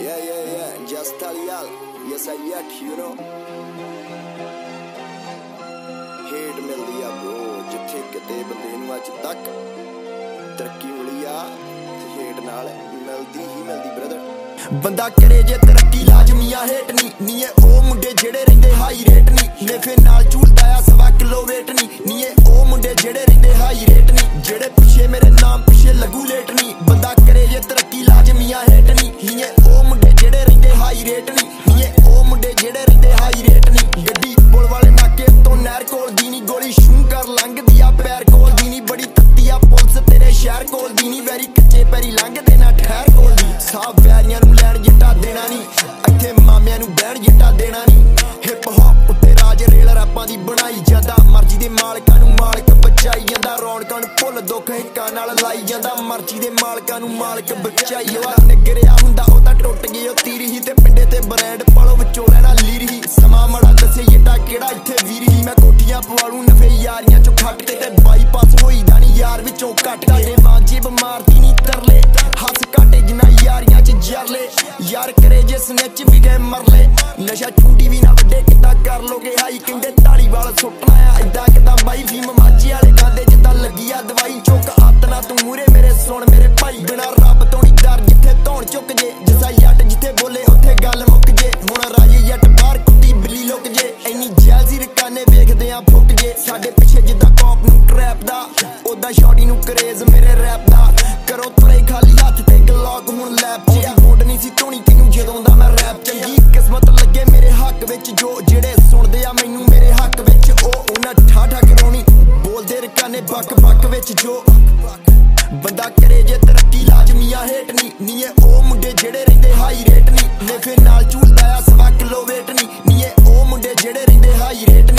Yeah, just Italian. Yes, I yet, you know. Hate ਮਿਲਦੀ ਆ bro ਜਿੱਥੇ ਕਿਤੇ ਬੰਦੇ ਨੂੰ ਅੱਜ ਤੱਕ ਤਰੱਕੀ ਮਿਲੀ ਆ ਤੇ ਹੇਟ ਨਾਲ ਮਿਲਦੀ ਹੀ ਮਿਲਦੀ ਬ੍ਰਦਰ। ਬੰਦਾ ਕਰੇ ਜੇ ਤਰੱਕੀ ਲਾਜ਼ਮੀਆਂ ਹੇਟ ਨੀ ਇਹ ਉਹ ਮੁੰਡੇ ਜਿਹੜੇ ਰਹਿੰਦੇ ਹਾਈ ਰੇਟ ਨੀ ਨੇਫੇ ਨਾਲ ਝੂਲਦਾ ਆ 1.25 ਕਿਲੋ ਵੇਟ ਨੀ ਇਹ ਉਹ ਮੁੰਡੇ ਜਿਹੜੇ ਰਹਿੰਦੇ ਹਾਈ ਰੇਟ ਨੀ ਜਿਹੜੇ ਪਿੱਛੇ ਮੇਰੇ ਨਾਮ ਪਿੱਛੇ ਲੱਗੂ ਲੇਟ ਨੀ। ਬੰਦਾ ਕਰੇ ਜੇ ਤਰੱਕੀ ਲਾਜ਼ਮੀਆਂ ਹੇਟ ਨੀ ਇਹ ਉਹ ਮੁੰਡੇ ਜਿਹੜੇ ਰਹਿੰਦੇ ਹਾਈ ਰੇਟ ਨੀ ਇਹ ਉਹ ਮੁੰਡੇ ਜਿਹੜੇ ਰਹਿੰਦੇ ਹਾਈ ਰੇਟ ਨੀ। ਗੱਡੀ ਪੁਲ ਵਾਲੇ ਨਾਕੇ ਤੋਂ ਨਹਿਰ ਕੋਲ ਦੀ ਨੀ ਗੋਲੀ ਸ਼ੂ ਕਰ ਲੰਘਦੀ ਆ ਪੈਰ ਕੋਲ ਦੀ ਨੀ ਬੜੀ ਤੱਤੀ ਆ ਪੁਲਿਸ ਤੇਰੇ ਸ਼ਹਿਰ ਕੋਲ ਦੀ ਨੀ ਵੈਰੀ ਕੱਚੇ ਪੈਰੀ ਲੰਘਦੇ ਨਾ ਠਹਿਰ ਕੋਲ ਦੀ ਸਾਹ ਵੈਰੀਆਂ ਨੂੰ ਲੈਣ ਜੱਟਾ ਦੇਣਾ ਨੀ ਇੱਥੇ ਮਾਮਿਆਂ ਨੂੰ ਬਹਿਣ ਜੱਟਾ ਦੇਣਾ ਨੀ। ਹਿਪ ਹੌਪ ਉੱਤੇ ਰਾਜ ਰੇਲ ਰਾਪਾਂ ਦੀ ਬਣਾਈ ਜਾਂਦਾ ਮਰਜ਼ੀ ਦੇ ਮਾਲਕਾਂ ਨੂੰ ਮਾਲਕ ਬਚਾਈ ਜਾਂਦਾ ਰੌਣਕਾਂ ਨੂੰ ਭੁੱਲ ਦੁੱਖ ਹਿੱਕਾਂ ਨਾਲ ਲਾਈ ਜਾਂਦਾ ਮਰਜ਼ੀ ਦੇ ਮਾਲਕਾਂ ਨੂੰ ਮਾਲਕ ਬਚਾਈ ਜਾਂਦਾ। ਨਿਗਰਿਆ ਹੁੰਦਾ ਉਹ ਤਾਂ ਟੁੱਟ ਗਏ ਉਹ ਤੀਰ ਹੀ ਤੇ ਪਿੰਡੇ ਤੇ ਬ੍ਰੈਂਡ ਪਾਲੋ ਵਿੱਚੋਂ ਰਹਿਣਾ ਲੀਰ ਹੀ ਸਮਾਂ ਮੜਾ ਦੱਸੇ ਜੱਟਾ ਕਿਹੜਾ ਇੱਥੇ ਵੀਰ ਹੀ ਮੈਂ ਕੋਠੀਆਂ ਪਵਾਲੂ ਨਫੇ ਯਾਰੀਆਂ ਚੋਂ ਖੱਟ ਕੇ ਤੇ ਬਾਈਪਾਸ ਹੋਈਦਾ ਨੀ ਯਾਰ ਵਿੱਚੋਂ ਕੱਟ ਤੇਰੇ ਵਾਂਝੇ ਬਿਮਾਰਦੀ ਨੀ ਤਰਲੇ ਹੱਸ ਘਾਟੇ ਜਿਨਾ ਯਾਰੀਆਂ ਚ ਜਰਲੇ ਯਾਰ ਕਰੇ ਜੇ ਸਨੇਚ ਵੀ ਗਏ ਮਰਲੇ ਨਸ਼ਾ ਚੁੰਡੀ ਵੀ ਨਾ ਵੱਡੇ ਕਿੱਦਾਂ ਕਰ ਲੋਗੇ ਹਾਈ ਕਹਿੰਦੇ ਢਾਲੀ ਵਾਲ ਸੁੱਟਣਾ ਆ ਏਦਾਂ ਕਿੱਦਾਂ ਬਾਈ ਫੀਮ ਮਾਝੀ ਵਾਲੇ ਗਾਂਦੇ ਜਿੱਦਾਂ ਲੱਗੀ ਆ ਦਵਾਈ ਚੁੱਕ ਆਤਨਾ ਤੂੰ ਮੂਰੇ ਮੇਰੇ ਸੁਣ ਮੇਰੇ ਭਾਈ ਬਿਨਾਂ ਰੱਬ ਤੋਂ ਨੀ ਡਰ ਜਿੱਥੇ ਧੌਣ ਚੁੱਕ ਜੇ ਜਿਸਾ ਜੱਟ ਜਿੱਥੇ ਬੋਲੇ ਉੱਥੇ ਗੱਲ ਮੁੱਕ ਜੇ ਹੁਣ ਰਾਜੇ ਜੱਟ ਬਾਹਰ ਕੁੱਤੀ ਬਿੱਲੀ ਲੁੱਕ ਜੇ ਇੰਨੀ ਜੈਲਸੀ ਰਕਾਨੇ ਵੇਖਦੇ ਆ ਫੁੱਕ ਜੇ ਸਾਡੇ ਪਿੱਛੇ ਜਿੱਦਾਂ ਕੌਪ ਨੂੰ ਟਰੈਪ ਦਾ ਉਦਾਂ ਸ਼ੌਟੀ ਨੂੰ ਕਰੇਜ਼ ਮੇਰੇ ਰੈਪ ਦਾ ਕਰੋ ਤੁਰੇ ਖਾਲੀ ਹੱਥ ਤੇ ਗਲੌਕ ਹੁਣ ਲੈਪ ਚ ਵੋਟ ਨਹੀਂ ਸੀ ਧੋਣੀ ਕਿਨੂੰ ਜਦੋਂ ਦਾ ਮੈਂ ਰੈਪ ਚੰਗੀ ਕਿਸਮਤ ਲੱਗੇ ਮੇਰੇ ਹੱਕ ਵਿੱਚ ਜੋ ਜਿਹੜੇ ਸੁਣਦੇ ਆ ਮੈਨੂੰ ਮੇਰੇ ਹੱਕ ਵਿੱਚ ਉਹਨਾਂ ਠਾਠਾ ਕਰਾਉਣੀ ਬੋਲਦੇ ਰਕਾਨੇ ਬੱਕ ਵਿੱਚ ਜੋ ਬੰਦਾ ਕਰੇ ਜੇ ਤਰੱਕੀ ਲਾਜ਼ਮੀਆਂ ਹੇਟ ਨੀ ਇਹ ਉਹ ਮੁੰਡੇ ਜਿਹੜੇ ਰਹਿੰਦੇ ਹਾਈ ਰੇਟ ਨੀ ਨੇਫੇ ਨਾਲ ਝੂਲਦਾ ਆ 1.25 ਕਿਲੋ ਵੇਟ ਨੀ ਇਹ ਉਹ ਮੁੰਡੇ ਜਿਹੜੇ ਰਹਿੰਦੇ ਹਾਈ ਰੇਟ